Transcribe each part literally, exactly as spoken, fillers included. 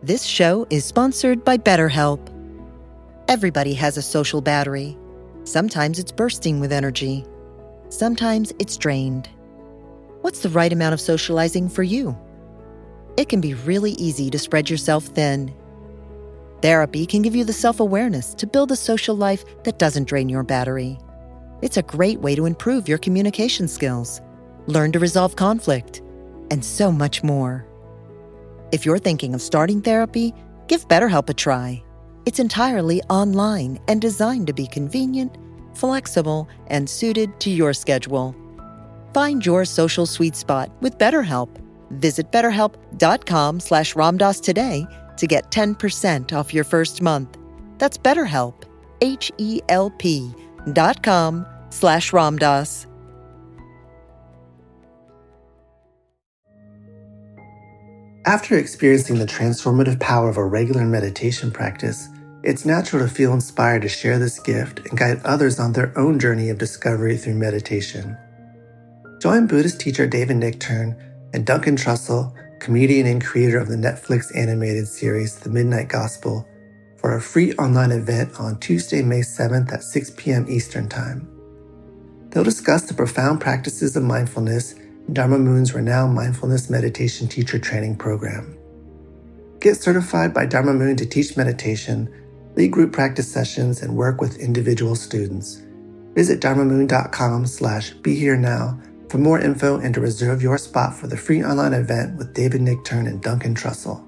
This show is sponsored by BetterHelp. Everybody has a social battery. Sometimes it's bursting with energy. Sometimes it's drained. What's the right amount of socializing for you? It can be really easy to spread yourself thin. Therapy can give you the self-awareness to build a social life that doesn't drain your battery. It's a great way to improve your communication skills, learn to resolve conflict, and so much more. If you're thinking of starting therapy, give BetterHelp a try. It's entirely online and designed to be convenient, flexible, and suited to your schedule. Find your social sweet spot with BetterHelp. Visit betterhelp.com slash Ramdas today to get ten percent off your first month. That's BetterHelp, H-E-L-P dot com slash Ramdas. After experiencing the transformative power of a regular meditation practice, it's natural to feel inspired to share this gift and guide others on their own journey of discovery through meditation. Join Buddhist teacher David Nichtern and Duncan Trussell, comedian and creator of the Netflix animated series The Midnight Gospel, for a free online event on Tuesday, May seventh at six p.m. Eastern Time. They'll discuss the profound practices of mindfulness in Dharma Moon's renowned mindfulness meditation teacher training program. Get certified by Dharma Moon to teach meditation, lead group practice sessions, and work with individual students. Visit dharmamoon.com slash be here now for more info and to reserve your spot for the free online event with David Nichtern and Duncan Trussell.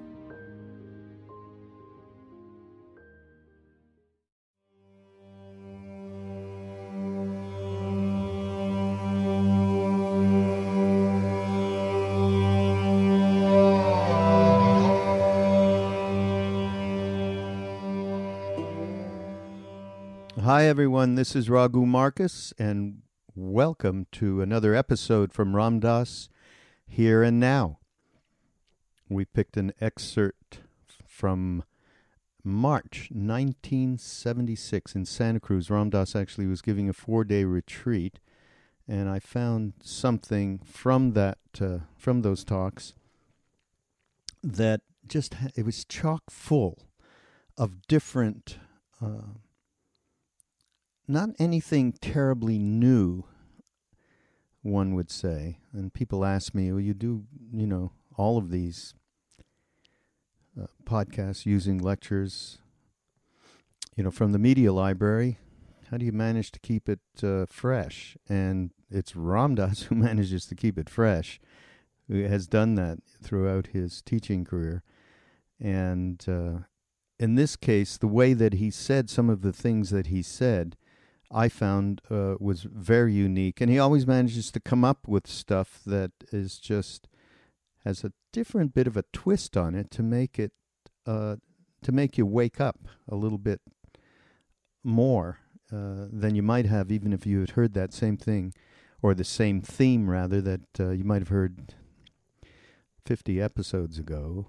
Hi, everyone. This is Raghu Marcus, and welcome to another episode from Ramdas Here and Now. We picked an excerpt from March nineteen seventy-six in Santa Cruz. Ramdas actually was giving a four-day retreat, and I found something from that, uh, from those talks that just ha- it was chock full of different. Uh, Not anything terribly new, one would say. And people ask me, well, you do, you know, all of these uh, podcasts using lectures, you know, from the media library. How do you manage to keep it uh, fresh? And it's Ramdas who manages to keep it fresh, who has done that throughout his teaching career. And uh, in this case, the way that he said some of the things that he said, I found uh, was very unique, and he always manages to come up with stuff that is just has a different bit of a twist on it to make it uh, to make you wake up a little bit more uh, than you might have even if you had heard that same thing or the same theme rather that uh, you might have heard fifty episodes ago.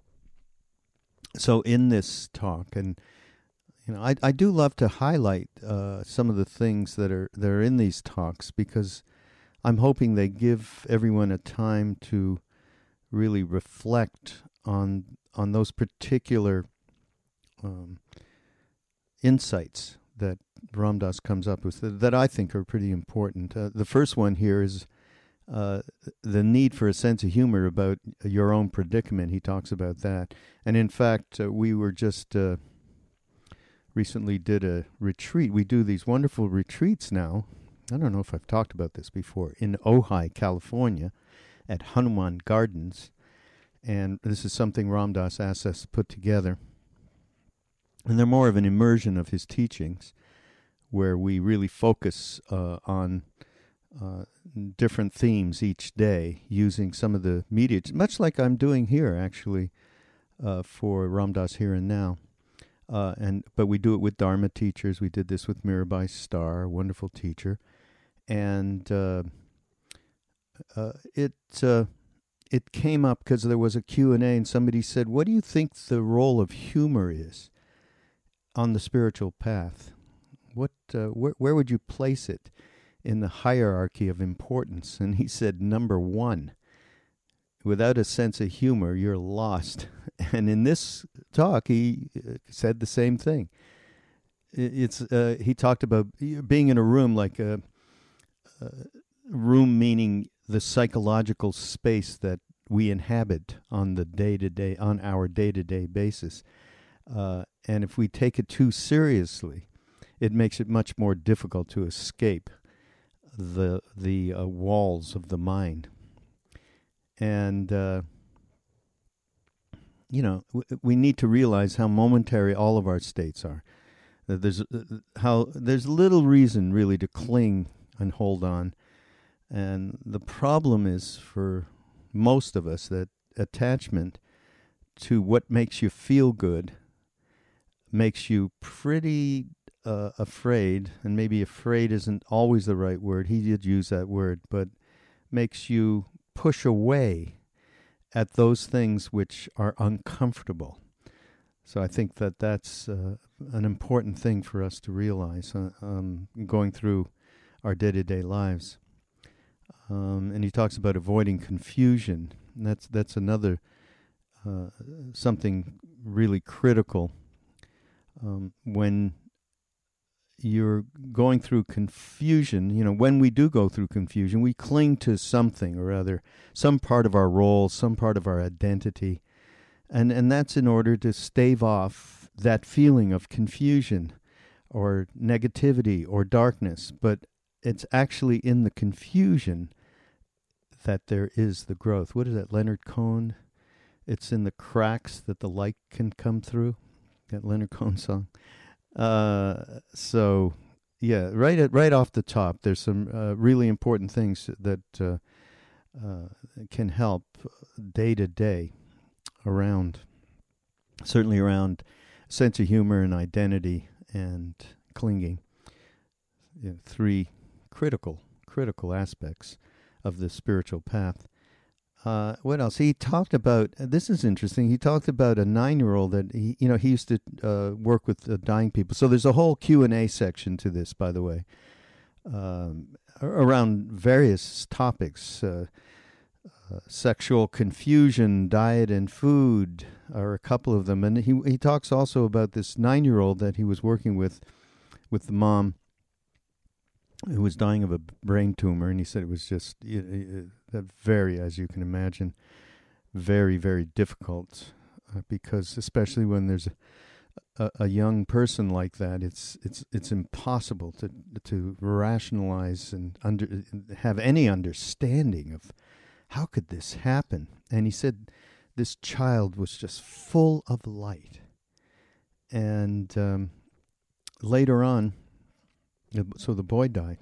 So in this talk, and You know, I I do love to highlight uh, some of the things that are that are in these talks because I'm hoping they give everyone a time to really reflect on on those particular um, insights that Ramdas comes up with that, that I think are pretty important. Uh, the first one here is uh, the need for a sense of humor about your own predicament. He talks about that, and in fact, uh, we were just. Uh, recently did a retreat. We do these wonderful retreats now. I don't know if I've talked about this before. In Ojai, California, at Hanuman Gardens. And this is something Ramdas asked us to put together. And they're more of an immersion of his teachings, where we really focus uh, on uh, different themes each day, using some of the media, much like I'm doing here, actually, uh, for Ramdas Here and Now. Uh, and but we do it with Dharma teachers. We did this with Mirabai Starr, a wonderful teacher, and uh, uh, it uh, it came up because there was a Q and A, and somebody said, "What do you think the role of humor is on the spiritual path? What uh, where where would you place it in the hierarchy of importance?" And he said, "Number one," without a sense of humor, you're lost. And in this talk, he said the same thing. It's uh, he talked about being in a room, like a, a room meaning the psychological space that we inhabit on the day-to-day, on our day-to-day basis. Uh, and if we take it too seriously, it makes it much more difficult to escape the the uh, walls of the mind. And, uh, you know, w- we need to realize how momentary all of our states are. That there's uh, how there's little reason really to cling and hold on. And the problem is for most of us that attachment to what makes you feel good makes you pretty uh, afraid, and maybe afraid isn't always the right word. He did use that word, but makes you push away at those things which are uncomfortable. So I think that that's uh, an important thing for us to realize uh, um, going through our day-to-day lives. Um, and he talks about avoiding confusion. And that's that's another uh, something really critical. Um, when you're going through confusion, you know, when we do go through confusion, we cling to something or other, some part of our role, some part of our identity. And, and that's in order to stave off that feeling of confusion or negativity or darkness. But it's actually in the confusion that there is the growth. What is that, Leonard Cohen? It's in the cracks that the light can come through. That Leonard Cohen song. Uh, so, yeah, right at, right off the top, there's some uh, really important things that uh, uh, can help day to day around, certainly around sense of humor and identity and clinging. You know, three critical, critical aspects of the spiritual path. Uh, what else? He talked about, uh, this is interesting, he talked about a nine-year-old that, he, you know, he used to uh, work with uh, dying people. So there's a whole Q and A section to this, by the way, um, around various topics. Uh, uh, sexual confusion, diet and food are a couple of them. And he he talks also about this nine-year-old that he was working with, with the mom, who was dying of a brain tumor, and he said it was just it, it, it, very, as you can imagine, very, very difficult, uh, because especially when there's a, a, a young person like that, it's it's it's impossible to to rationalize and under have any understanding of how could this happen. And he said this child was just full of light, and um, later on. So the boy died,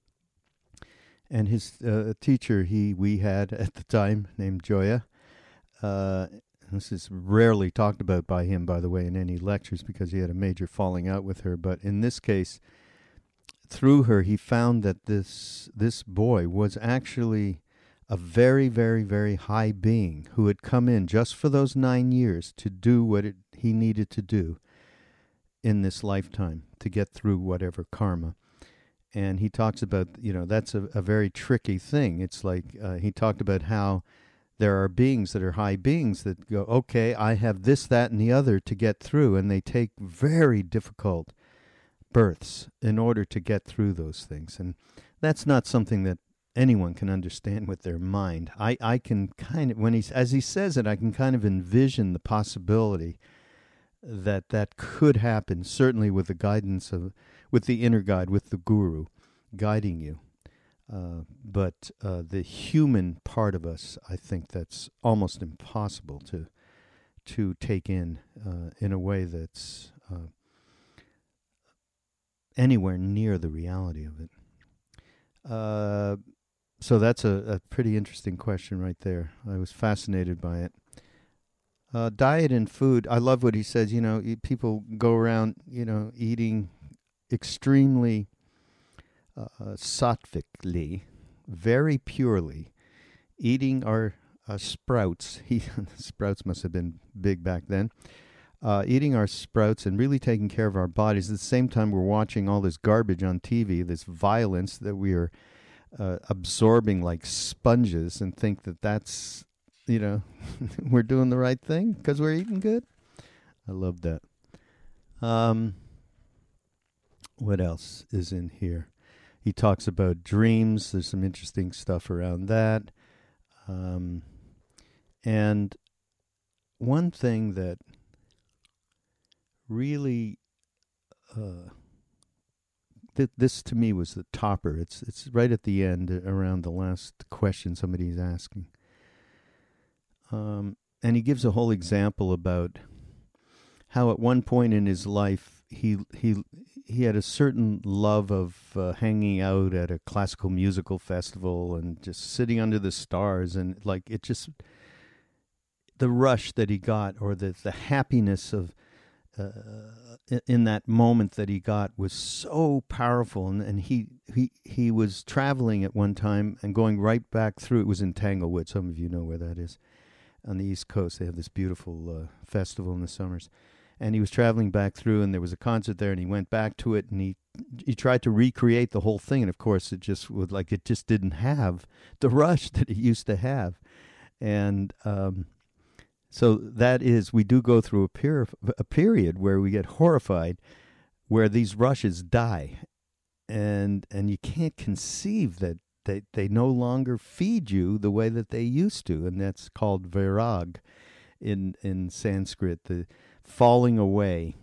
and his uh, teacher he we had at the time named Joya. Uh, this is rarely talked about by him, by the way, in any lectures because he had a major falling out with her. But in this case, through her, he found that this this boy was actually a very, very, very high being who had come in just for those nine years to do what it, he needed to do in this lifetime to get through whatever karma. And he talks about, you know, that's a, a very tricky thing. It's like uh, he talked about how there are beings that are high beings that go, okay, I have this, that, and the other to get through, and they take very difficult births in order to get through those things. And that's not something that anyone can understand with their mind. I, I can kind of, when he's, as he says it, I can kind of envision the possibility that that could happen, certainly with the guidance of, with the inner guide, with the guru guiding you. Uh, but uh, the human part of us, I think that's almost impossible to to take in uh, in a way that's uh, anywhere near the reality of it. Uh, so that's a, a pretty interesting question right there. I was fascinated by it. Uh, diet and food, I love what he says. You know, people go around, you know, eating extremely uh, sattvically, very purely, eating our uh, sprouts. He, sprouts must have been big back then. Uh, eating our sprouts and really taking care of our bodies. At the same time, we're watching all this garbage on T V, this violence that we are uh, absorbing like sponges, and think that that's you know, we're doing the right thing because we're eating good. I love that. Um, what else is in here? He talks about dreams. There's some interesting stuff around that. Um, and one thing that really, uh, th- this to me was the topper. It's it's right at the end, around the last question somebody's asking. Um, and he gives a whole example about how at one point in his life he he he had a certain love of uh, hanging out at a classical musical festival and just sitting under the stars, and like it just the rush that he got, or the the happiness of uh, in that moment that he got was so powerful. And, and he he he was traveling at one time and going right back through. It was in Tanglewood. Some of you know where that is. On the East Coast, they have this beautiful uh, festival in the summers. And he was traveling back through, and there was a concert there, and he went back to it, and he he tried to recreate the whole thing, and of course, it just was like it just didn't have the rush that it used to have. And um, so that is, we do go through a, peri- a period where we get horrified, where these rushes die, and and you can't conceive that They they no longer feed you the way that they used to, and that's called virag in in Sanskrit, the falling away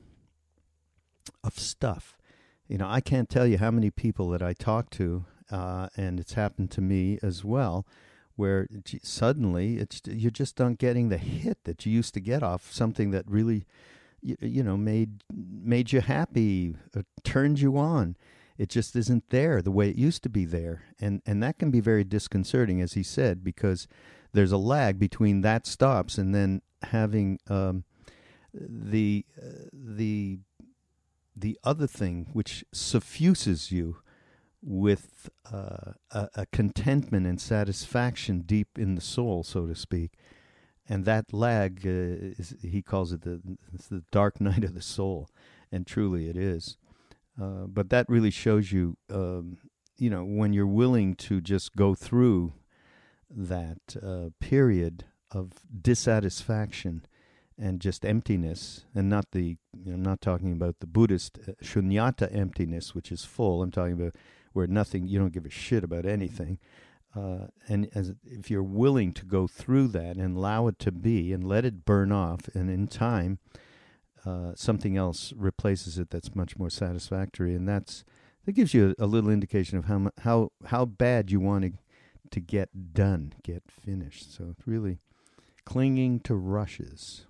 of stuff. You know, I can't tell you how many people that I talk to, uh, and it's happened to me as well, where gee, suddenly it's you're just not getting the hit that you used to get off something that really, you, you know, made made you happy, uh, turned you on. It just isn't there the way it used to be there. And and that can be very disconcerting, as he said, because there's a lag between that stops and then having um, the uh, the the other thing, which suffuses you with uh, a, a contentment and satisfaction deep in the soul, so to speak. And that lag, uh, is, he calls it the, it's the dark night of the soul. And truly it is. Uh, but that really shows you, um, you know, when you're willing to just go through that uh, period of dissatisfaction and just emptiness, and not the, you know, I'm not talking about the Buddhist uh, shunyata emptiness, which is full. I'm talking about where nothing, you don't give a shit about anything. Uh, and as if you're willing to go through that and allow it to be and let it burn off, and in time, Uh, something else replaces it that's much more satisfactory, and that's that gives you a, a little indication of how how how bad you want to to get done, get finished. So really, clinging to rushes.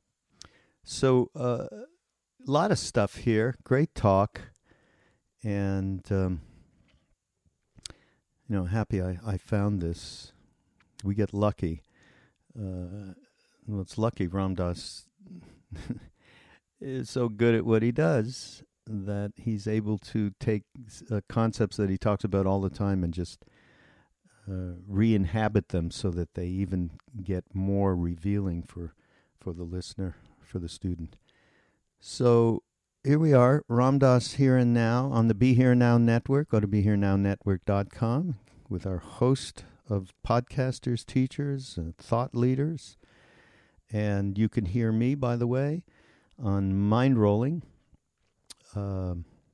So a uh, lot of stuff here. Great talk, and um, you know, happy I, I found this. We get lucky. Uh, well, it's lucky Ram Dass is so good at what he does that he's able to take uh, concepts that he talks about all the time and just uh, re-inhabit them so that they even get more revealing for for the listener, for the student. So here we are, Ram Dass Here and Now on the Be Here Now Network. Go to be here now network dot com with our host of podcasters, teachers, uh, thought leaders. And you can hear me, by the way, on Mind Rolling, uh,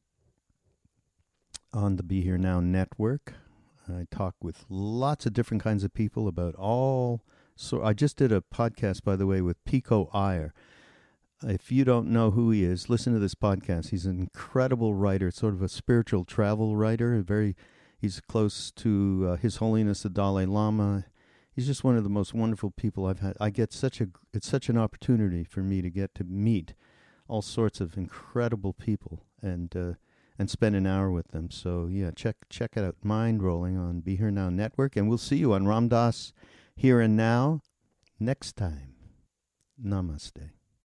on the Be Here Now Network. I talk with lots of different kinds of people about all. So I just did a podcast, by the way, with Pico Iyer. If you don't know who he is, listen to this podcast. He's an incredible writer, sort of a spiritual travel writer. Very, he's close to uh, His Holiness the Dalai Lama. He's just one of the most wonderful people I've had. I get such a, it's such an opportunity for me to get to meet all sorts of incredible people and uh, and spend an hour with them. So yeah, check check it out, Mind Rolling on Be Here Now Network, and we'll see you on Ram Dass Here and Now next time. Namaste.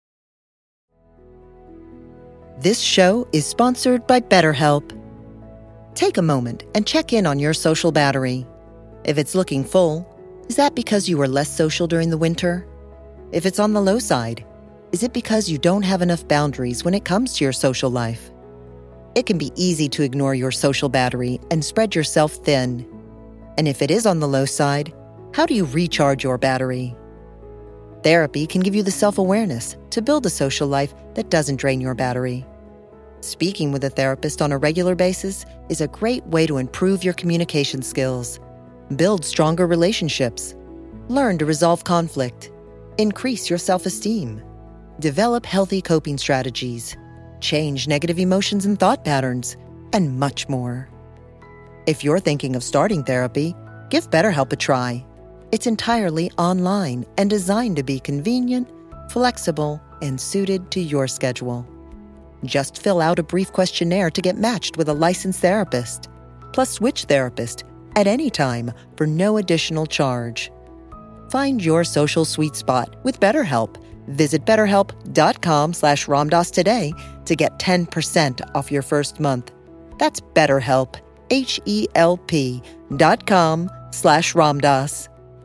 This show is sponsored by BetterHelp. Take a moment and check in on your social battery. If it's looking full, is that because you were less social during the winter? If it's on the low side, is it because you don't have enough boundaries when it comes to your social life? It can be easy to ignore your social battery and spread yourself thin. And if it is on the low side, How do you recharge your battery? Therapy can give you the self-awareness to build a social life that doesn't drain your battery. Speaking with a therapist on a regular basis is a great way to improve your communication skills, build stronger relationships, learn to resolve conflict, increase your self-esteem, develop healthy coping strategies, change negative emotions and thought patterns, and much more. If you're thinking of starting therapy, give BetterHelp a try. It's entirely online and designed to be convenient, flexible, and suited to your schedule. Just fill out a brief questionnaire to get matched with a licensed therapist, plus switch therapist at any time for no additional charge. Find your social sweet spot with BetterHelp. Visit betterhelp.com slash Ramdas today to get ten percent off your first month. That's BetterHelp, H-E-L-P dot com slash Ramdas.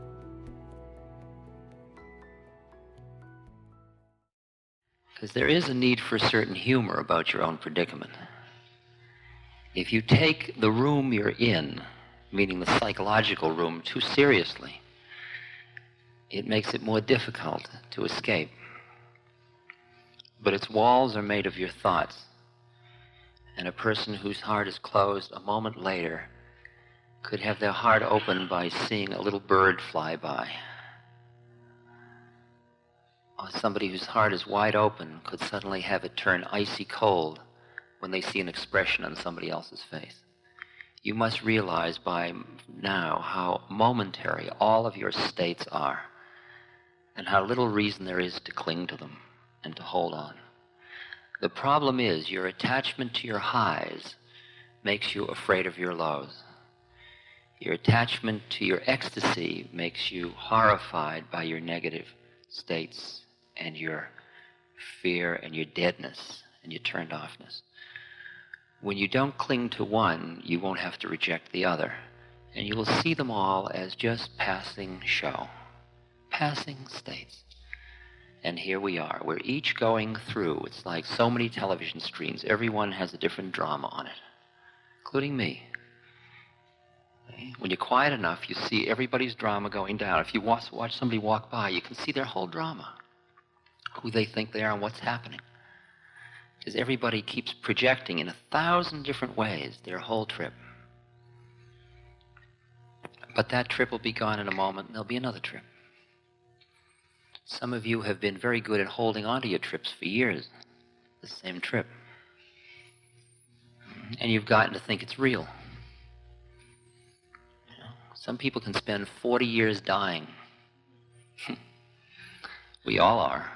Because there is a need for certain humor about your own predicament. If you take the room you're in, meaning the psychological room, too seriously, it makes it more difficult to escape. But its walls are made of your thoughts, and a person whose heart is closed a moment later could have their heart opened by seeing a little bird fly by. Or somebody whose heart is wide open could suddenly have it turn icy cold when they see an expression on somebody else's face. You must realize by now how momentary all of your states are, and how little reason there is to cling to them and to hold on. The problem is your attachment to your highs makes you afraid of your lows. Your attachment to your ecstasy makes you horrified by your negative states and your fear and your deadness and your turned offness. When you don't cling to one, you won't have to reject the other, and you will see them all as just passing show, passing states. And here we are. We're each going through. It's like so many television screens. Everyone has a different drama on it, including me. When you're quiet enough, you see everybody's drama going down. If you watch, watch somebody walk by, you can see their whole drama, who they think they are and what's happening. Because everybody keeps projecting in a thousand different ways their whole trip. But that trip will be gone in a moment, and there'll be another trip. Some of you have been very good at holding on to your trips for years, the same trip. And you've gotten to think it's real. You know, some people can spend forty years dying. We all are.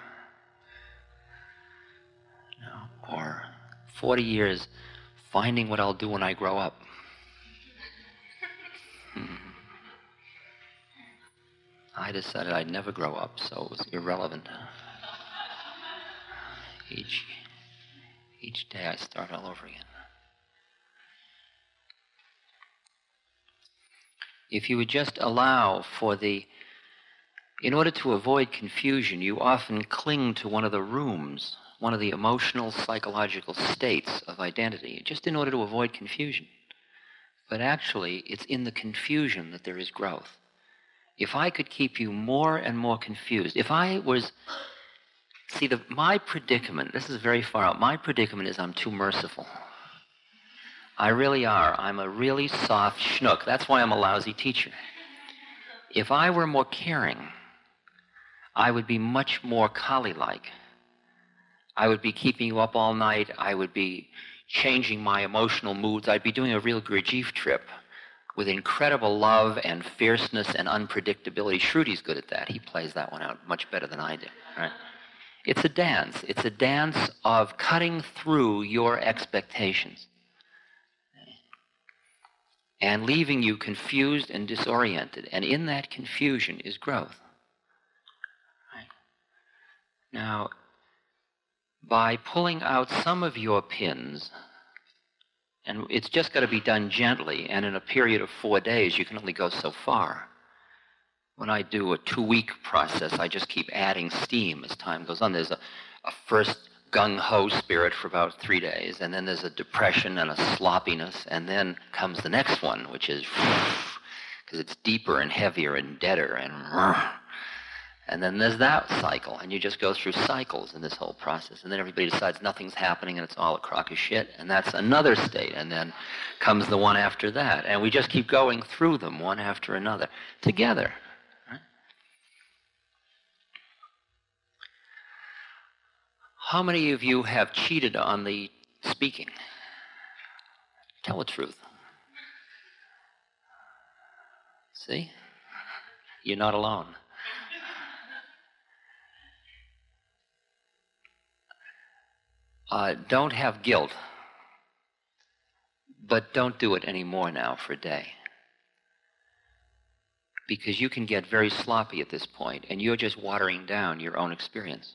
You know, or forty years finding what I'll do when I grow up. Hmm. I decided I'd never grow up, so it was irrelevant. Each, each day I start all over again. If you would just allow for the, in order to avoid confusion, you often cling to one of the rooms, one of the emotional, psychological states of identity, just in order to avoid confusion. But actually, it's in the confusion that there is growth. If I could keep you more and more confused, if I was, see, the, my predicament, this is very far out, my predicament is I'm too merciful. I really are. I'm a really soft schnook. That's why I'm a lousy teacher. If I were more caring, I would be much more Kali-like. I would be keeping you up all night. I would be changing my emotional moods. I'd be doing a real Gurdjieff trip with incredible love and fierceness and unpredictability. Shrudi's good at that. He plays that one out much better than I do. Right? It's a dance. It's a dance of cutting through your expectations and leaving you confused and disoriented. And in that confusion is growth. Right? Now, by pulling out some of your pins, and it's just got to be done gently, and in a period of four days, you can only go so far. When I do a two-week process, I just keep adding steam as time goes on. There's a, a first gung-ho spirit for about three days, and then there's a depression and a sloppiness, and then comes the next one, which is because it's deeper and heavier and deader and and then there's that cycle, and you just go through cycles in this whole process, and then everybody decides nothing's happening and it's all a crock of shit, and that's another state, and then comes the one after that, and we just keep going through them one after another together. Right? How many of you have cheated on the speaking? Tell the truth. See? You're not alone. Uh, don't have guilt, but don't do it anymore now for a day. Because you can get very sloppy at this point, and you're just watering down your own experience.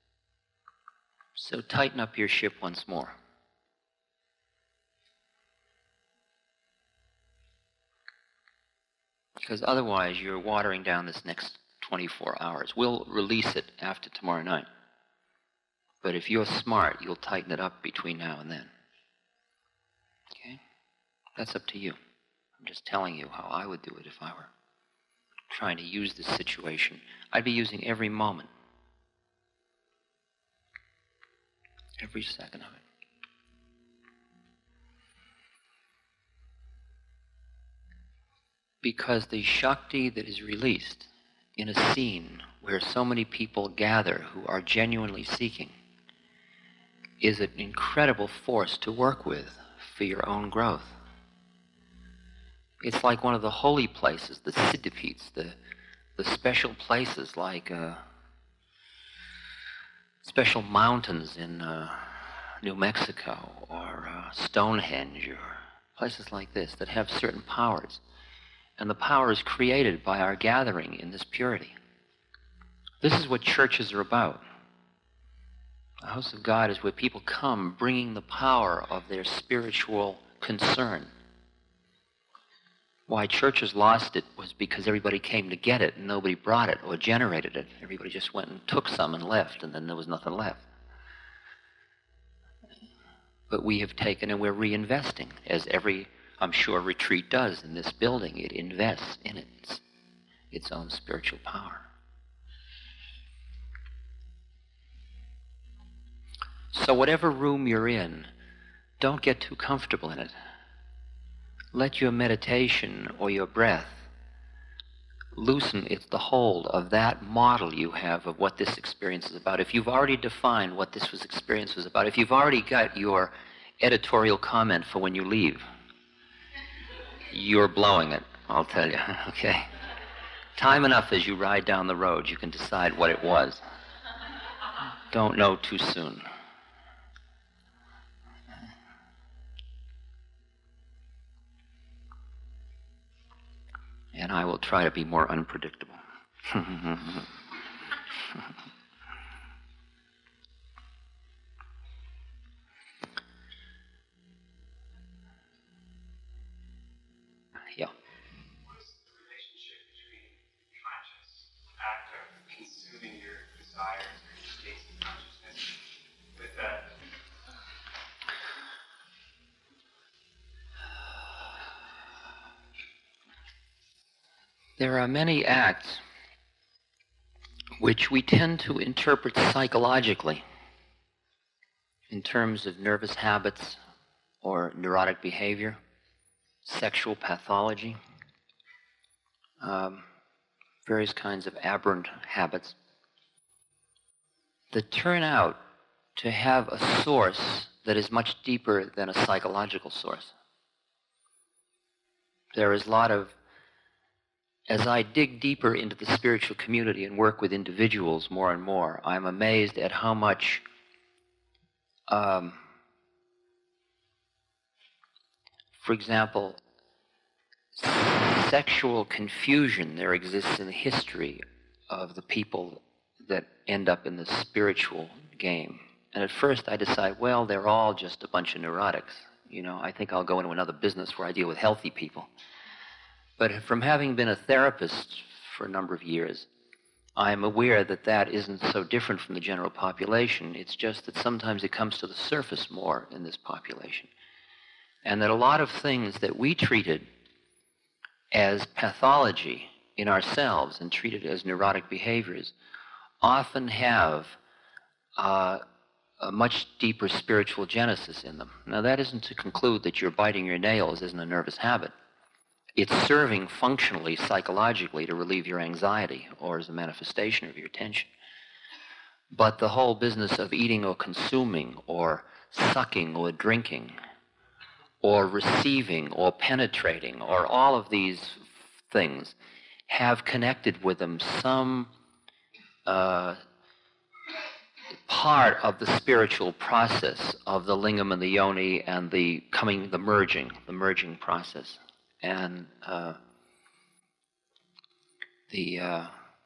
So tighten up your ship once more. Because otherwise you're watering down this next twenty-four hours. We'll release it after tomorrow night. But if you're smart, you'll tighten it up between now and then. Okay? That's up to you. I'm just telling you how I would do it if I were trying to use this situation. I'd be using every moment. Every second of it. Because the Shakti that is released in a scene where so many people gather who are genuinely seeking is an incredible force to work with for your own growth. It's like one of the holy places, the Siddhapeeths, the, the special places like uh, special mountains in uh, New Mexico or uh, Stonehenge or places like this that have certain powers. And the power is created by our gathering in this purity. This is what churches are about. The house of God is where people come bringing the power of their spiritual concern. Why churches lost it was because everybody came to get it and nobody brought it or generated it. Everybody just went and took some and left, and then there was nothing left. But we have taken and we're reinvesting, as every, I'm sure, retreat does in this building. It invests in its, its own spiritual power. So whatever room you're in, don't get too comfortable in it. Let your meditation or your breath loosen its the hold of that model you have of what this experience is about. If you've already defined what this was experience was about, if you've already got your editorial comment for when you leave, you're blowing it, I'll tell you, okay? Time enough as you ride down the road, you can decide what it was. Don't know too soon. And I will try to be more unpredictable. Yeah. What is the relationship between the conscious act of consuming your desires or your states of consciousness with that? There are many acts which we tend to interpret psychologically in terms of nervous habits or neurotic behavior, sexual pathology, um, various kinds of aberrant habits that turn out to have a source that is much deeper than a psychological source. There is a lot of As I dig deeper into the spiritual community and work with individuals more and more, I'm amazed at how much um, for example, sexual confusion there exists in the history of the people that end up in the spiritual game. And at first I decide, well, they're all just a bunch of neurotics. You know, I think I'll go into another business where I deal with healthy people. But from having been a therapist for a number of years, I'm aware that that isn't so different from the general population. It's just that sometimes it comes to the surface more in this population. And that a lot of things that we treated as pathology in ourselves and treated as neurotic behaviors often have uh, a much deeper spiritual genesis in them. Now, that isn't to conclude that your biting your nails isn't a nervous habit. It's serving functionally, psychologically, to relieve your anxiety or as a manifestation of your tension. But the whole business of eating or consuming or sucking or drinking or receiving or penetrating or all of these things have connected with them some uh, part of the spiritual process of the lingam and the yoni and the coming, the merging, the merging process. And uh, the uh,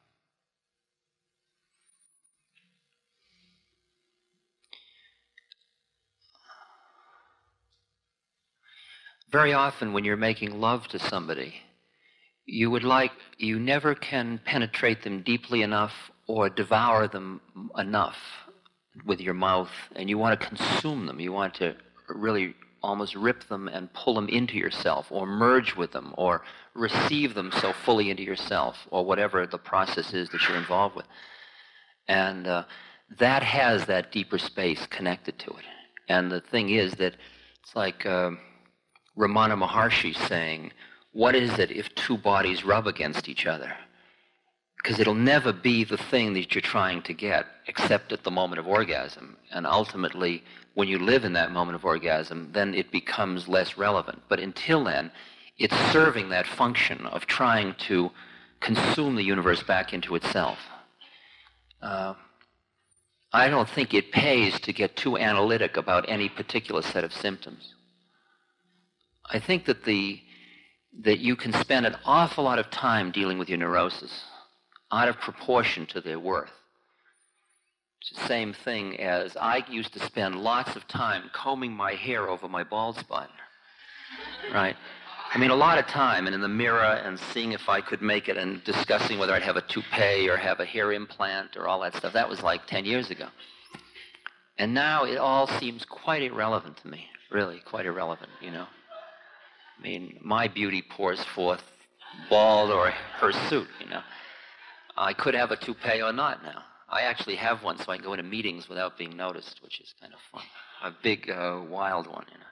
very often when you're making love to somebody, you would like, you never can penetrate them deeply enough or devour them enough with your mouth, and you want to consume them. You want to really almost rip them and pull them into yourself, or merge with them, or receive them so fully into yourself, or whatever the process is that you're involved with. And uh, that has that deeper space connected to it. And the thing is that it's like uh, Ramana Maharshi saying, what is it if two bodies rub against each other? Because it'll never be the thing that you're trying to get, except at the moment of orgasm. And ultimately, when you live in that moment of orgasm, then it becomes less relevant. But until then, it's serving that function of trying to consume the universe back into itself. Uh, I don't think it pays to get too analytic about any particular set of symptoms. I think that the that you can spend an awful lot of time dealing with your neurosis out of proportion to their worth. It's the same thing as I used to spend lots of time combing my hair over my bald spot, right? I mean, a lot of time, and in the mirror and seeing if I could make it and discussing whether I'd have a toupee or have a hair implant or all that stuff. That was like ten years ago. And now it all seems quite irrelevant to me, really, quite irrelevant, you know? I mean, my beauty pours forth bald or hirsute, you know? I could have a toupee or not now. I actually have one so I can go into meetings without being noticed, which is kind of fun. A big, uh, wild one, you know?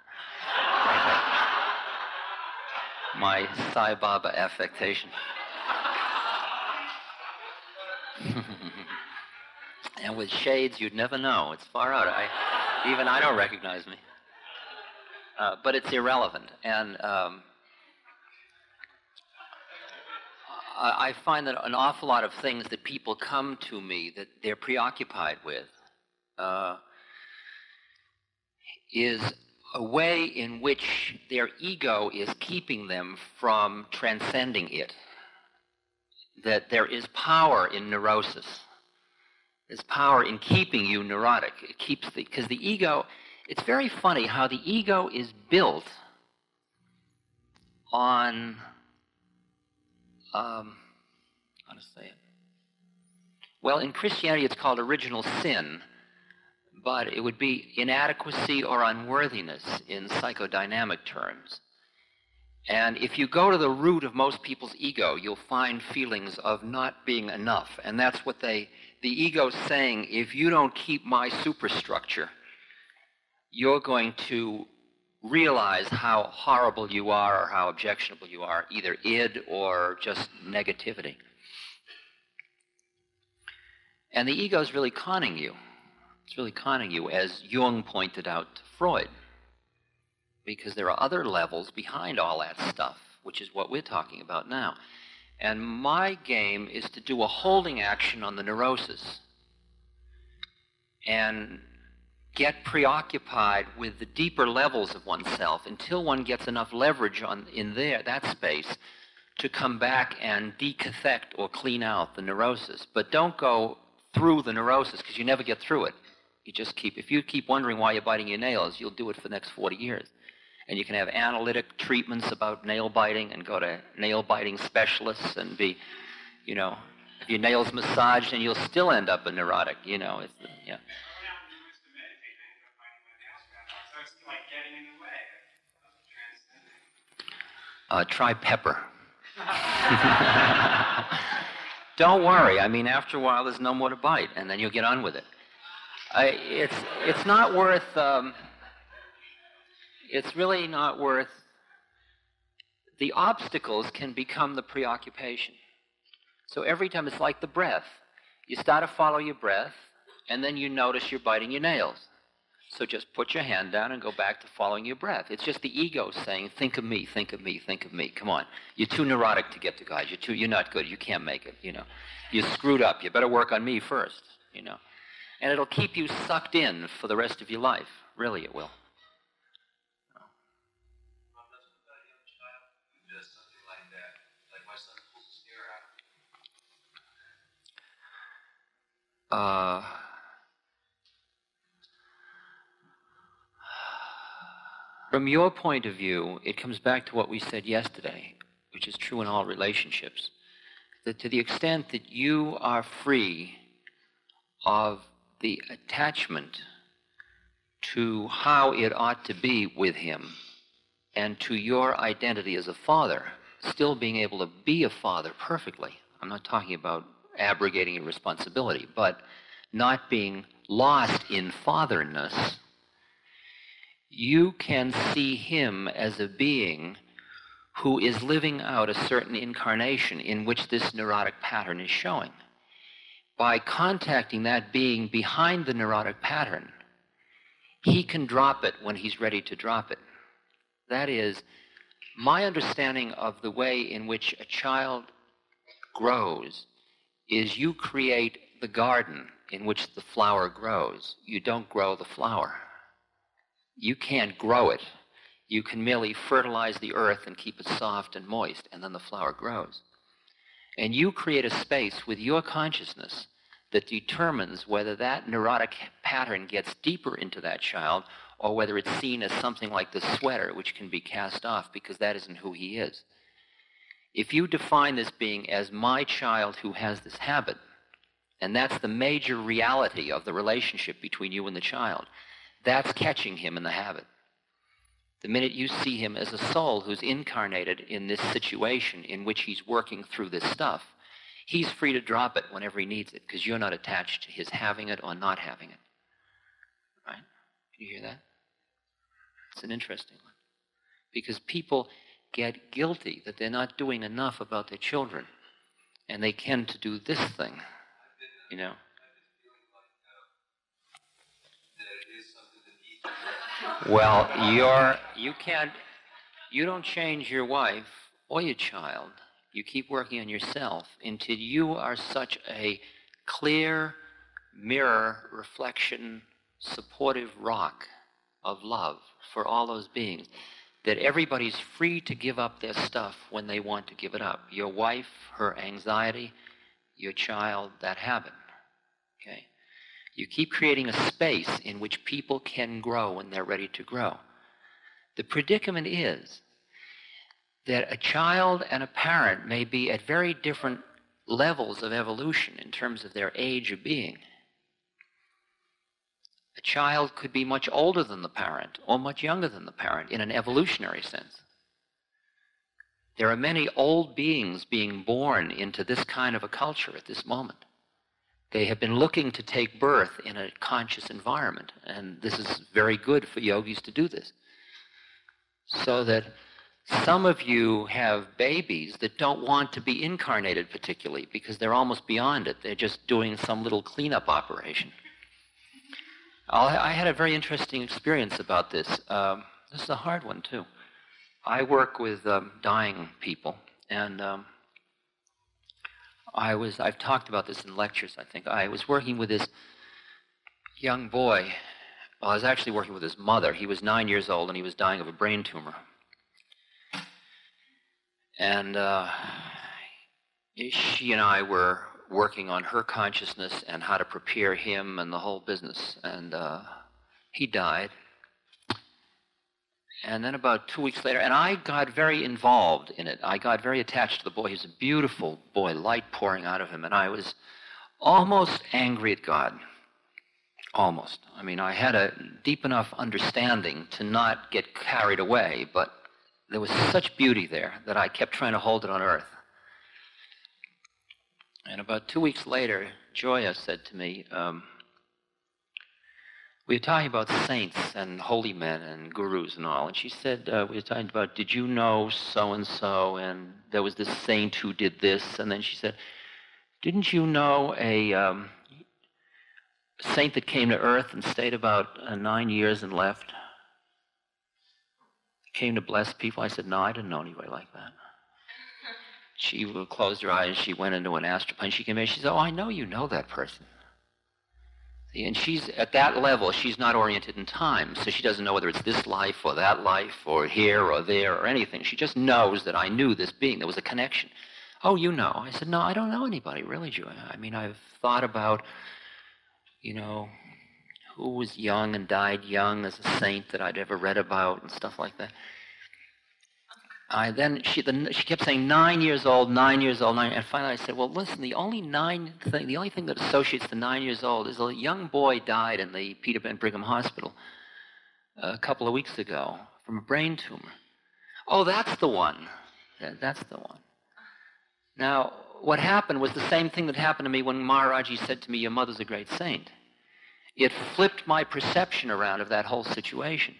My Sai Baba affectation. And with shades, you'd never know. It's far out. I, even I don't recognize me. Uh, but it's irrelevant. And um, I, I find that an awful lot of things that people come to me that they're preoccupied with uh, is a way in which their ego is keeping them from transcending it. That there is power in neurosis. There's power in keeping you neurotic. It keeps the, because the ego, it's very funny how the ego is built on, um, how to say it? Well, in Christianity it's called original sin, but it would be inadequacy or unworthiness in psychodynamic terms. And if you go to the root of most people's ego, you'll find feelings of not being enough. And that's what they, the ego's saying, if you don't keep my superstructure, you're going to realize how horrible you are or how objectionable you are, either id or just negativity. And the ego's really conning you. It's really conning you, as Jung pointed out to Freud, because there are other levels behind all that stuff, which is what we're talking about now. And my game is to do a holding action on the neurosis and get preoccupied with the deeper levels of oneself until one gets enough leverage on in there, that space, to come back and decathect or clean out the neurosis. But don't go through the neurosis, because you never get through it. You just keep, if you keep wondering why you're biting your nails, you'll do it for the next forty years. And you can have analytic treatments about nail biting and go to nail biting specialists and be, you know, have your nails massaged and you'll still end up a neurotic, you know, it's, yeah. Uh, try pepper. Don't worry. I mean, after a while, there's no more to bite, and then you'll get on with it. I, it's it's not worth. Um, it's really not worth. The obstacles can become the preoccupation. So every time, it's like the breath. You start to follow your breath, and then you notice you're biting your nails. So just put your hand down and go back to following your breath. It's just the ego saying, think of me, think of me, think of me. Come on. You're too neurotic to get to God. You're too, you're not good. You can't make it, you know. You're screwed up. You better work on me first, you know. And it'll keep you sucked in for the rest of your life. Really, it will. Uh, from your point of view, it comes back to what we said yesterday, which is true in all relationships, that to the extent that you are free of the attachment to how it ought to be with him and to your identity as a father, still being able to be a father perfectly. I'm not talking about abrogating your responsibility, but not being lost in fatherness, you can see him as a being who is living out a certain incarnation in which this neurotic pattern is showing. By contacting that being behind the neurotic pattern, he can drop it when he's ready to drop it. That is, my understanding of the way in which a child grows is you create the garden in which the flower grows. You don't grow the flower. You can't grow it. You can merely fertilize the earth and keep it soft and moist, and then the flower grows. And you create a space with your consciousness that determines whether that neurotic pattern gets deeper into that child or whether it's seen as something like the sweater, which can be cast off because that isn't who he is. If you define this being as my child who has this habit, and that's the major reality of the relationship between you and the child, that's catching him in the habit. The minute you see him as a soul who's incarnated in this situation in which he's working through this stuff, he's free to drop it whenever he needs it because you're not attached to his having it or not having it. Right? Can you hear that? It's an interesting one. Because people get guilty that they're not doing enough about their children, and they tend to do this thing, you know. Well, you're, you can't, you don't change your wife or your child. You keep working on yourself until you are such a clear mirror, reflection, supportive rock of love for all those beings that everybody's free to give up their stuff when they want to give it up. Your wife, her anxiety, your child, that habit. Okay? You keep creating a space in which people can grow when they're ready to grow. The predicament is that a child and a parent may be at very different levels of evolution in terms of their age of being. A child could be much older than the parent or much younger than the parent in an evolutionary sense. There are many old beings being born into this kind of a culture at this moment. They have been looking to take birth in a conscious environment, and this is very good for yogis to do this. So that some of you have babies that don't want to be incarnated particularly because they're almost beyond it. They're just doing some little cleanup operation. I had a very interesting experience about this. Um, this is a hard one, too. I work with um, dying people, and um, I was, I've talked about this in lectures, I think. I was working with this young boy. Well, I was actually working with his mother. He was nine years old, and he was dying of a brain tumor. And uh, she and I were working on her consciousness and how to prepare him and the whole business. And uh, he died. And then about two weeks later, and I got very involved in it. I got very attached to the boy. He was a beautiful boy, light pouring out of him. And I was almost angry at God. Almost. I mean, I had a deep enough understanding to not get carried away, but there was such beauty there that I kept trying to hold it on earth. And about two weeks later, Joya said to me, um, we were talking about saints and holy men and gurus and all, and she said, uh, we were talking about, did you know so-and-so, and there was this saint who did this, and then she said, didn't you know a um, saint that came to earth and stayed about uh, nine years and left? Came to bless people? I said, no, I didn't know anybody like that. She closed her eyes, she went into an astral plane, she came in, she said, oh, I know you know that person. And she's at that level, she's not oriented in time, so she doesn't know whether it's this life or that life or here or there or anything. She just knows that I knew this being. There was a connection. Oh, you know. I said, no, I don't know anybody, really, Joy. I mean, I've thought about, you know, who was young and died young as a saint that I'd ever read about and stuff like that. I then, she, the, she kept saying nine years old, nine years old, nine, and finally I said, well, listen, the only nine thing, the only thing that associates the nine years old is a young boy died in the Peter Ben Brigham Hospital a couple of weeks ago from a brain tumor. Oh, that's the one. That's the one. Now, what happened was the same thing that happened to me when Maharaji said to me, your mother's a great saint. It flipped my perception around of that whole situation,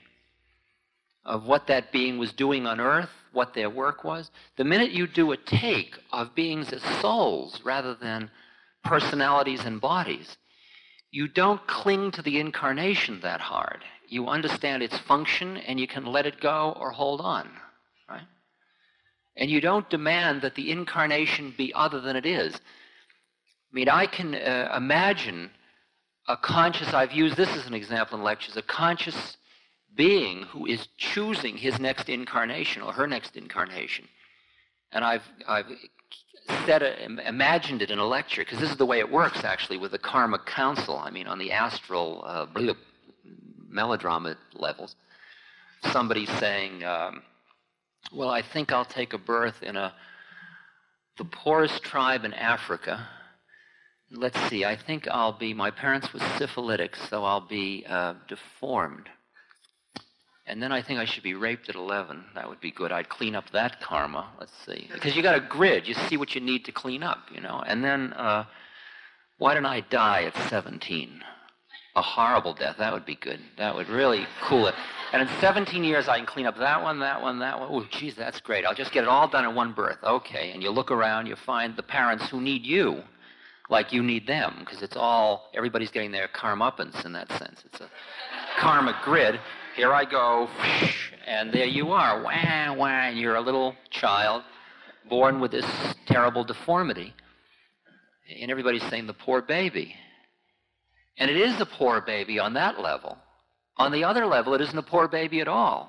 of what that being was doing on earth, what their work was. The minute you do a take of beings as souls rather than personalities and bodies, you don't cling to the incarnation that hard. You understand its function and you can let it go or hold on, right? And you don't demand that the incarnation be other than it is. I mean, I can uh, imagine a conscious, I've used this as an example in lectures, a conscious being who is choosing his next incarnation or her next incarnation. And I've, I've said a, imagined it in a lecture, because this is the way it works, actually, with the karma council. I mean, on the astral uh, melodrama levels. Somebody saying, um, well, I think I'll take a birth in a the poorest tribe in Africa. Let's see, I think I'll be, my parents were syphilitic, so I'll be uh, deformed. And then I think I should be raped at eleven. That would be good. I'd clean up that karma. Let's see. Because you got a grid. You see what you need to clean up, you know. And then, uh, why don't I die at seventeen? A horrible death. That would be good. That would really cool it. And in seventeen years, I can clean up that one, that one, that one. Oh, geez, that's great. I'll just get it all done in one birth. Okay. And you look around, you find the parents who need you like you need them, because it's all, everybody's getting their karma-uppance in that sense. It's a karma grid. Here I go, and there you are, wah, wah, and you're a little child born with this terrible deformity. And everybody's saying the poor baby. And it is a poor baby on that level. On the other level, it isn't a poor baby at all.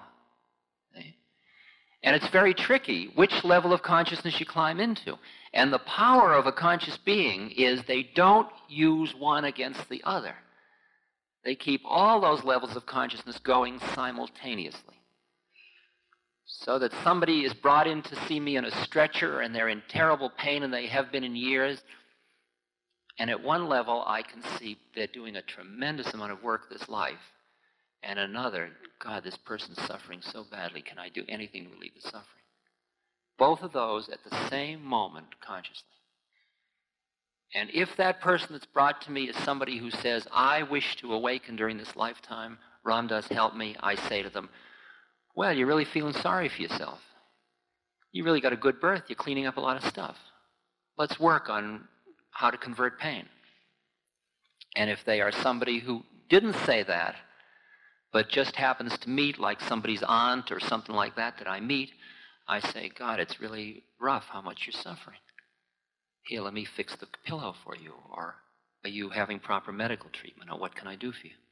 And it's very tricky which level of consciousness you climb into. And the power of a conscious being is they don't use one against the other. They keep all those levels of consciousness going simultaneously. So that somebody is brought in to see me on a stretcher and they're in terrible pain and they have been in years. And at one level, I can see they're doing a tremendous amount of work this life. And another, God, this person's suffering so badly. Can I do anything to relieve the suffering? Both of those at the same moment consciously. And if that person that's brought to me is somebody who says, I wish to awaken during this lifetime, Ram Dass, help me, I say to them, well, you're really feeling sorry for yourself. You really got a good birth. You're cleaning up a lot of stuff. Let's work on how to convert pain. And if they are somebody who didn't say that, but just happens to meet like somebody's aunt or something like that that I meet, I say, God, it's really rough how much you're suffering. Here, let me fix the pillow for you. Or are you having proper medical treatment? Or what can I do for you?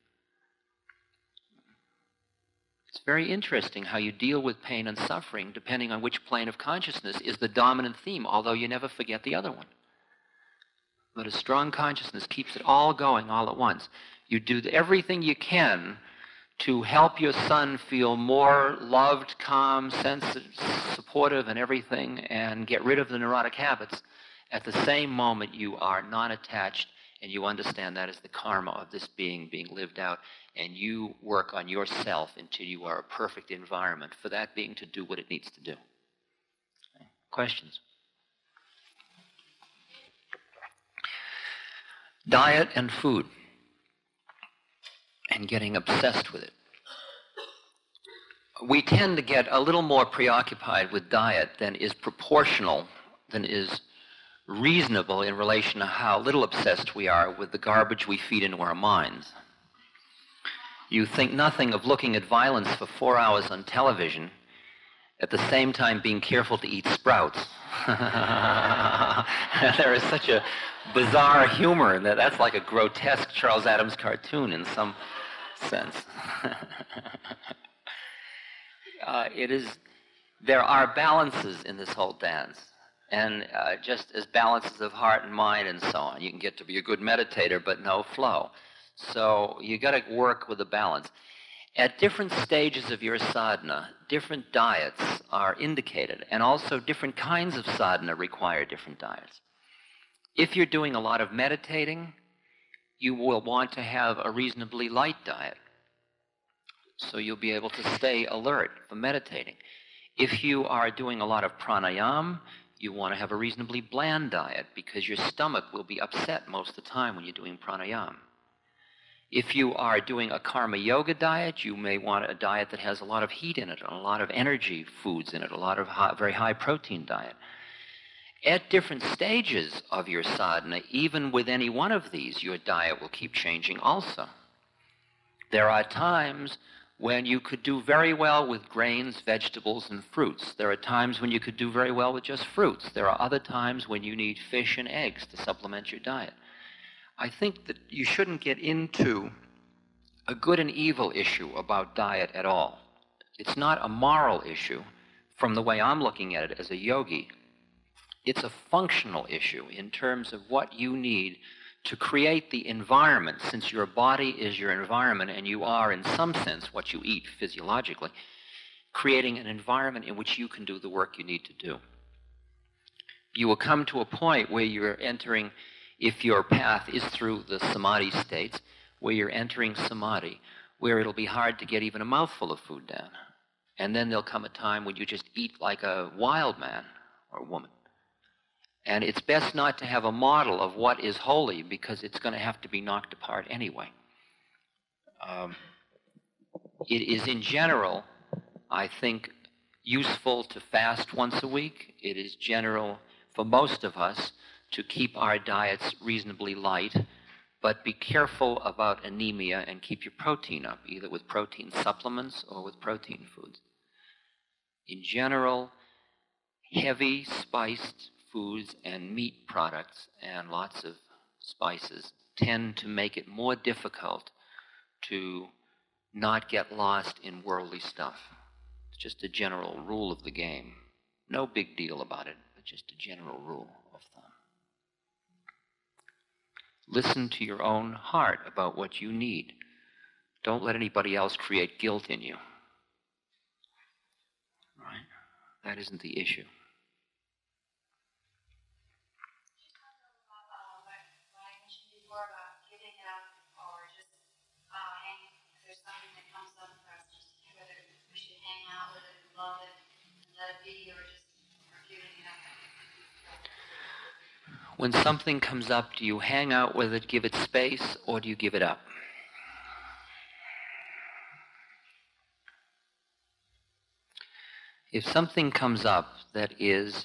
It's very interesting how you deal with pain and suffering depending on which plane of consciousness is the dominant theme, although you never forget the other one. But a strong consciousness keeps it all going all at once. You do everything you can to help your son feel more loved, calm, sensitive, supportive, and everything, and get rid of the neurotic habits. At the same moment, you are non-attached and you understand that is the karma of this being being lived out, and you work on yourself until you are a perfect environment for that being to do what it needs to do. Okay. Questions? Diet and food, and getting obsessed with it. We tend to get a little more preoccupied with diet than is proportional, than is reasonable in relation to how little obsessed we are with the garbage we feed into our minds. You think nothing of looking at violence for four hours on television, at the same time being careful to eat sprouts. There is such a bizarre humor in that. That's like a grotesque Charles Addams cartoon in some sense. uh, it is, there are balances in this whole dance. And uh, just as balances of heart and mind and so on. You can get to be a good meditator, but no flow. So you got to work with the balance. At different stages of your sadhana, different diets are indicated, and also different kinds of sadhana require different diets. If you're doing a lot of meditating, you will want to have a reasonably light diet, so you'll be able to stay alert for meditating. If you are doing a lot of pranayama, you want to have a reasonably bland diet, because your stomach will be upset most of the time when you're doing pranayama. If you are doing a karma yoga diet, you may want a diet that has a lot of heat in it, and a lot of energy foods in it, a lot of high, very high protein diet. At different stages of your sadhana, even with any one of these, your diet will keep changing also. There are times when you could do very well with grains, vegetables, and fruits. There are times when you could do very well with just fruits. There are other times when you need fish and eggs to supplement your diet. I think that you shouldn't get into a good and evil issue about diet at all. It's not a moral issue from the way I'm looking at it as a yogi. It's a functional issue in terms of what you need to create the environment, since your body is your environment and you are, in some sense, what you eat physiologically, creating an environment in which you can do the work you need to do. You will come to a point where you're entering, if your path is through the samadhi states, where you're entering samadhi, where it'll be hard to get even a mouthful of food down. And then there'll come a time when you just eat like a wild man or woman. And it's best not to have a model of what is holy, because it's going to have to be knocked apart anyway. Um, it is in general, I think, useful to fast once a week. It is general for most of us to keep our diets reasonably light, but be careful about anemia and keep your protein up, either with protein supplements or with protein foods. In general, heavy spiced foods and meat products and lots of spices tend to make it more difficult to not get lost in worldly stuff. It's just a general rule of the game. No big deal about it, but just a general rule of thumb. Listen to your own heart about what you need. Don't let anybody else create guilt in you. Right? That isn't the issue. When something comes up, do you hang out with it, give it space, or do you give it up? If something comes up that is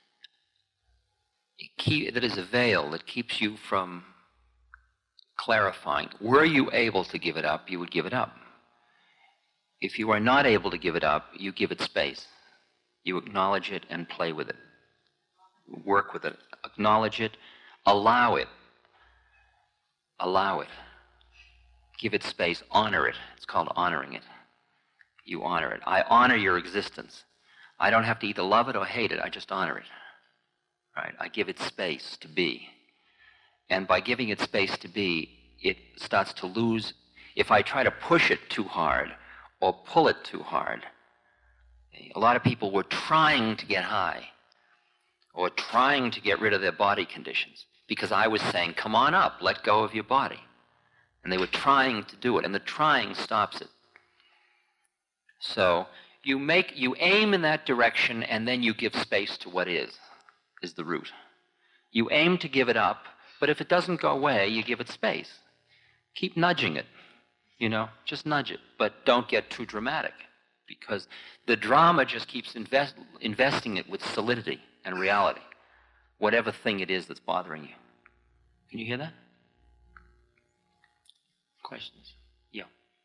that is a veil that keeps you from clarifying, were you able to give it up, you would give it up. If you are not able to give it up, you give it space. You acknowledge it and play with it. Work with it. Acknowledge it. Allow it. Allow it. Give it space. Honor it. It's called honoring it. You honor it. I honor your existence. I don't have to either love it or hate it. I just honor it. Right? I give it space to be. And by giving it space to be, it starts to lose. If I try to push it too hard or pull it too hard, a lot of people were trying to get high or trying to get rid of their body conditions. because I was saying, come on up, let go of your body. And they were trying to do it, and the trying stops it. So you make, you aim in that direction, and then you give space to what is, is the root. You aim to give it up, but if it doesn't go away, you give it space. Keep nudging it, you know, just nudge it, but don't get too dramatic, because the drama just keeps invest, investing it with solidity and reality, whatever thing it is that's bothering you. Can you hear that? Questions? Yeah.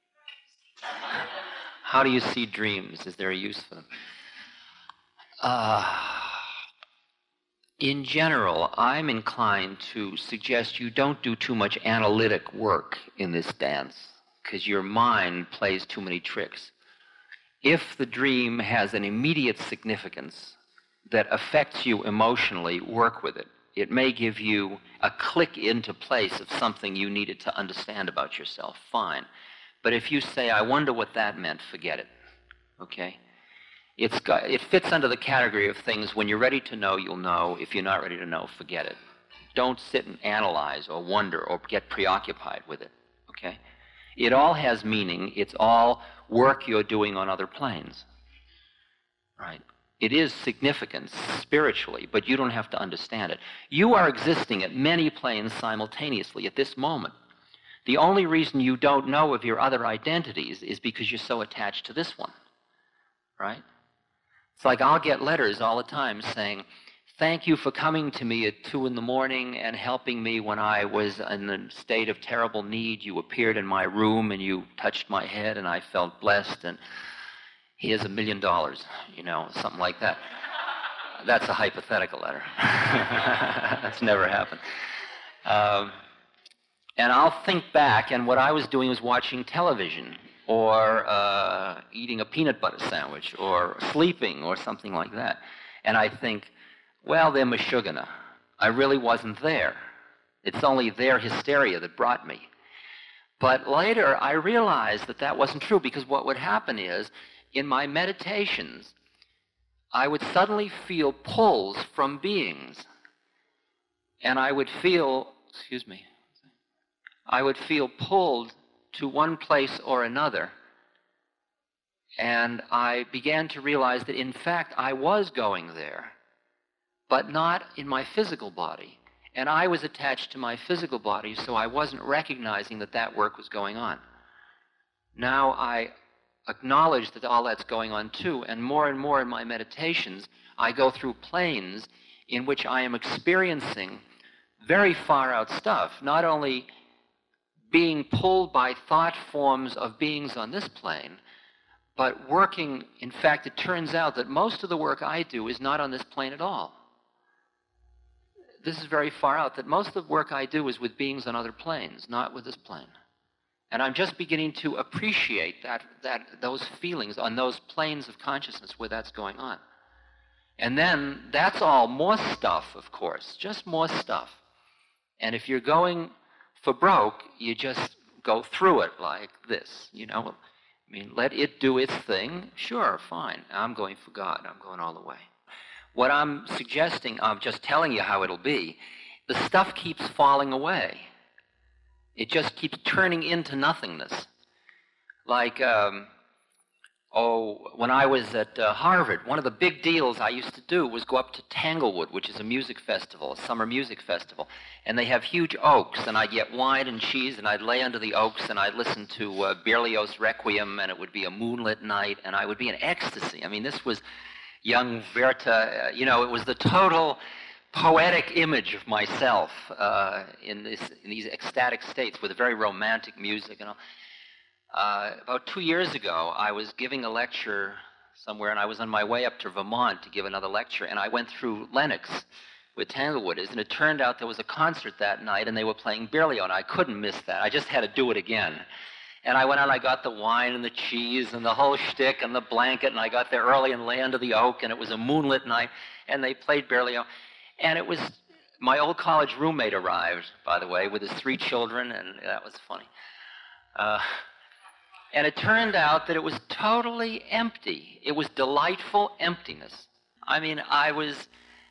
How do you see dreams? Is there a use for them? Uh, in general, I'm inclined to suggest you don't do too much analytic work in this dance, because your mind plays too many tricks. If the dream has an immediate significance that affects you emotionally, work with it. It may give you a click into place of something you needed to understand about yourself. Fine. But if you say, I wonder what that meant, forget it. Okay? It's got, it fits under the category of things, when you're ready to know, you'll know. If you're not ready to know, forget it. Don't sit and analyze or wonder or get preoccupied with it. Okay? It all has meaning. It's all work you're doing on other planes. Right? It is significant spiritually, but you don't have to understand it. You are existing at many planes simultaneously at this moment. The only reason you don't know of your other identities is because you're so attached to this one. Right? It's like I'll get letters all the time saying, thank you for coming to me at two in the morning and helping me when I was in a state of terrible need. You appeared in my room and you touched my head and I felt blessed, and here's a million dollars, you know, something like that. That's a hypothetical letter. That's never happened. Um, and I'll think back, and what I was doing was watching television, or uh, eating a peanut butter sandwich, or sleeping, or something like that. And I think, well, they're Meshuggah. I really wasn't there. It's only their hysteria that brought me. But later, I realized that that wasn't true, because what would happen is, in my meditations, I would suddenly feel pulls from beings. And I would feel, excuse me, I would feel pulled to one place or another. And I began to realize that, in fact, I was going there, but not in my physical body. And I was attached to my physical body, so I wasn't recognizing that that work was going on. Now I acknowledge that all that's going on too, and more and more in my meditations, I go through planes in which I am experiencing very far out stuff, not only being pulled by thought forms of beings on this plane, but working. In fact, it turns out that most of the work I do is not on this plane at all. This is very far out, that most of the work I do is with beings on other planes, not with this plane. And I'm just beginning to appreciate that, that those feelings on those planes of consciousness where that's going on. And then that's all more stuff, of course, just more stuff. And if you're going for broke, you just go through it like this, you know. I mean, let it do its thing. Sure, fine. I'm going for God. I'm going all the way. What I'm suggesting, I'm just telling you how it'll be. The stuff keeps falling away. It just keeps turning into nothingness. Like, um, oh, when I was at uh, Harvard, one of the big deals I used to do was go up to Tanglewood, which is a music festival, a summer music festival. And they have huge oaks, and I'd get wine and cheese, and I'd lay under the oaks, and I'd listen to uh, Berlioz' Requiem, and it would be a moonlit night, and I would be in ecstasy. I mean, this was young Werther, uh, you know, it was the total poetic image of myself uh, in, this, in these ecstatic states with very romantic music and all. Uh, about two years ago, I was giving a lecture somewhere, and I was on my way up to Vermont to give another lecture, and I went through Lenox with Tanglewood, and it turned out there was a concert that night, and they were playing Berlioz, and I couldn't miss that. I just had to do it again. And I went out, and I got the wine and the cheese and the whole shtick and the blanket, and I got there early and lay under the oak, and it was a moonlit night, and they played Berlioz. And it was, my old college roommate arrived, by the way, with his three children, and that was funny. Uh, and it turned out that it was totally empty. It was delightful emptiness. I mean, I was,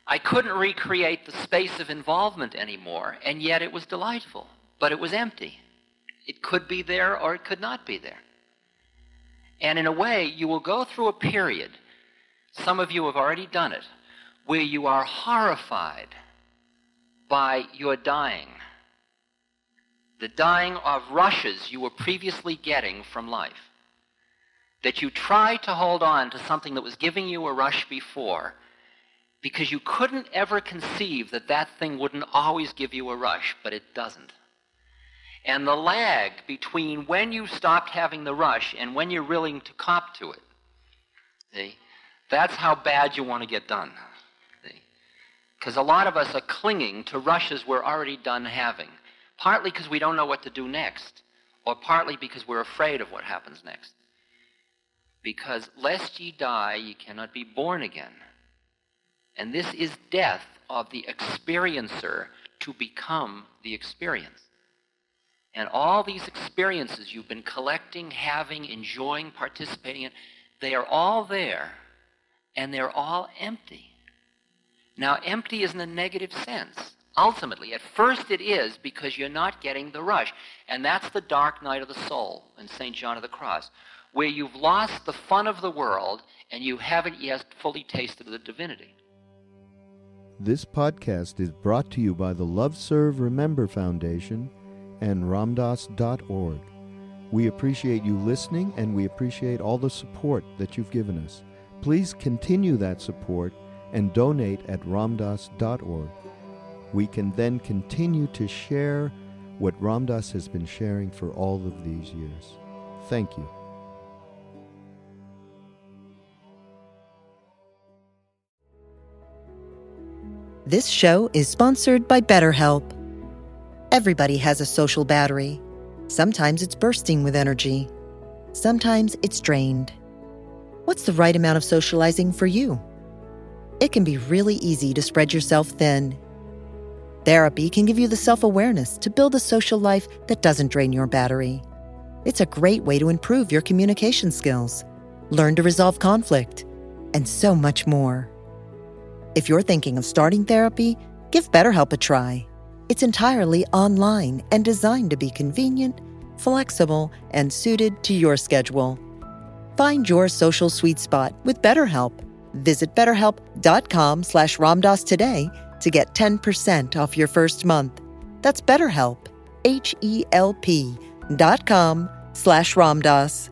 I couldn't recreate the space of involvement anymore, and yet it was delightful, but it was empty. It could be there or it could not be there. And in a way, you will go through a period, some of you have already done it, where you are horrified by your dying. The dying of rushes you were previously getting from life. That you try to hold on to something that was giving you a rush before because you couldn't ever conceive that that thing wouldn't always give you a rush, but it doesn't. And the lag between when you stopped having the rush and when you're willing to cop to it, see, that's how bad you want to get done. Because a lot of us are clinging to rushes we're already done having, partly because we don't know what to do next, or partly because we're afraid of what happens next. Because lest ye die, ye cannot be born again. And this is death of the experiencer to become the experience. And all these experiences you've been collecting, having, enjoying, participating in, they are all there, and they're all empty. Now, empty is in a negative sense. Ultimately, at first it is because you're not getting the rush. And that's the dark night of the soul in Saint John of the Cross, where you've lost the fun of the world and you haven't yet fully tasted the divinity. This podcast is brought to you by the Love Serve Remember Foundation and Ramdas dot org. We appreciate you listening, and we appreciate all the support that you've given us. Please continue that support and donate at Ramdas dot org. We can then continue to share what Ramdas has been sharing for all of these years. Thank you. This show is sponsored by BetterHelp. Everybody has a social battery. Sometimes it's bursting with energy. Sometimes it's drained. What's the right amount of socializing for you? It can be really easy to spread yourself thin. Therapy can give you the self-awareness to build a social life that doesn't drain your battery. It's a great way to improve your communication skills, learn to resolve conflict, and so much more. If you're thinking of starting therapy, give BetterHelp a try. It's entirely online and designed to be convenient, flexible, and suited to your schedule. Find your social sweet spot with BetterHelp. Visit betterhelp.com slash Ramdas today to get ten percent off your first month. That's BetterHelp, H E L P dot com slash Ramdas.